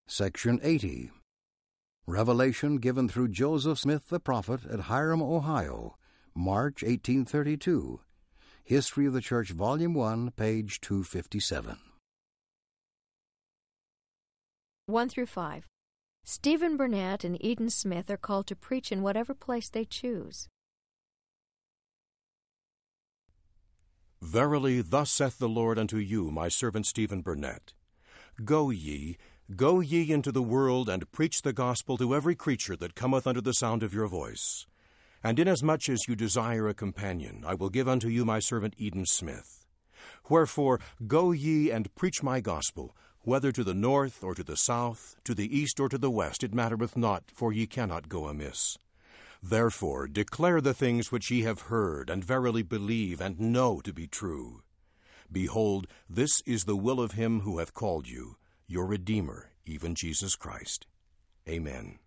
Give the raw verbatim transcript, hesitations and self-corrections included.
Section eighty. Revelation given through Joseph Smith the prophet at Hiram, Ohio, March eighteen thirty-two. History of the Church, Volume one, page two fifty-seven. one through five. Stephen Burnett and Eden Smith are called to preach in whatever place they choose. Verily, thus saith the Lord unto you, my servant Stephen Burnett. Go ye, go ye into the world, and preach the gospel to every creature that cometh under the sound of your voice. And inasmuch as you desire a companion, I will give unto you my servant Eden Smith. Wherefore, go ye and preach my gospel, whether to the north or to the south, to the east or to the west, it mattereth not, for ye cannot go amiss. Therefore declare the things which ye have heard, and verily believe, and know to be true. Behold, this is the will of him who hath called you, your Redeemer, even Jesus Christ. Amen.